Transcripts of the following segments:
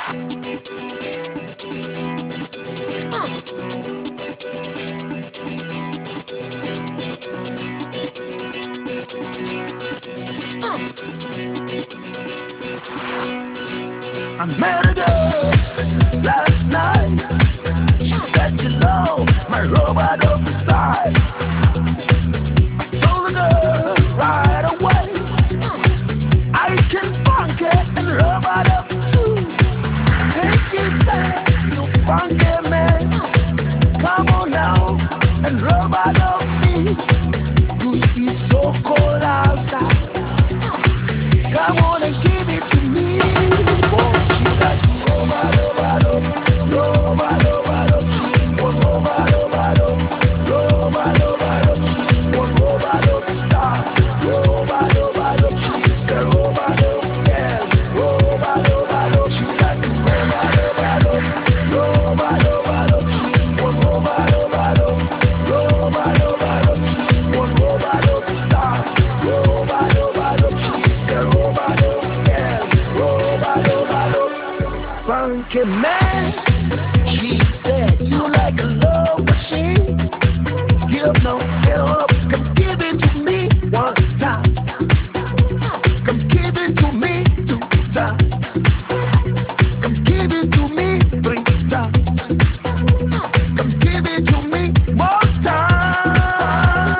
I met a girl last night. She said she loved my robot of style. I told the girl right away I can funk it and robot up too. And she said, you funky man, come on now and robot up me. You see so cold outside. Come on and give it to me. Oh, she like robot, robot, robot, robot. She want robot, robot, robot, robot. She want robot star, robot, robot. She's a robot, yeah, robot, robot. She like robot, robot, robot, robot. She want robot, robot, robot, robot. She want robot star, robot, robot. She's a robot, yeah, robot, robot. Funky man, she said you like a love machine. Give no help, come give it to me one time. Come give it to me 2 times. Come give it to me 3 times. Come give it to me more time.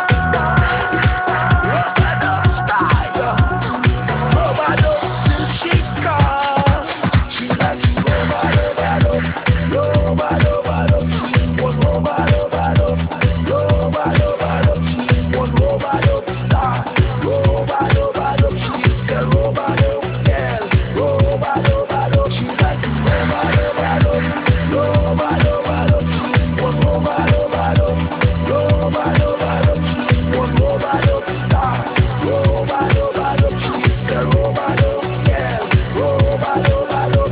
Robado style, robado till she calls. She likes robado, robado, robado. She want robado, robado, robado. She want robado star, robado, robado. She's a robado girl, robado, robado. She likes robado, robado, robado. She want robado, robado, robado. She want robado star, robado, robado. She's a robado girl, robado, robado.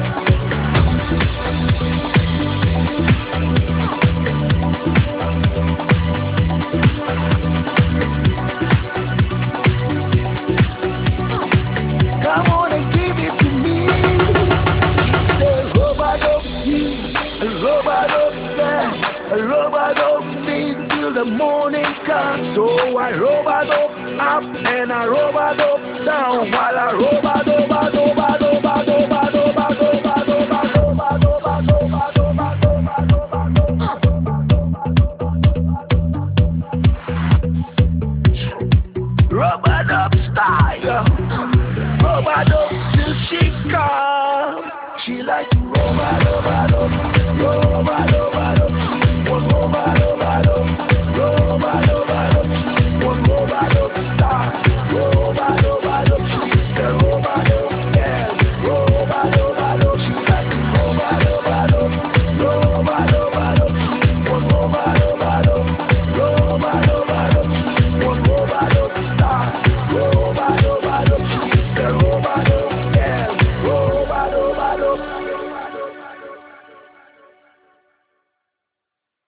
Come on and give it to me. She said, robot of you, a robot of that, a robot of me till the morning comes. So I robot up and I robot down while I robot robot robot robot robot robot robot robot robot robot robot up style. Robot up till she come. She like to robot, robot, robot, robot.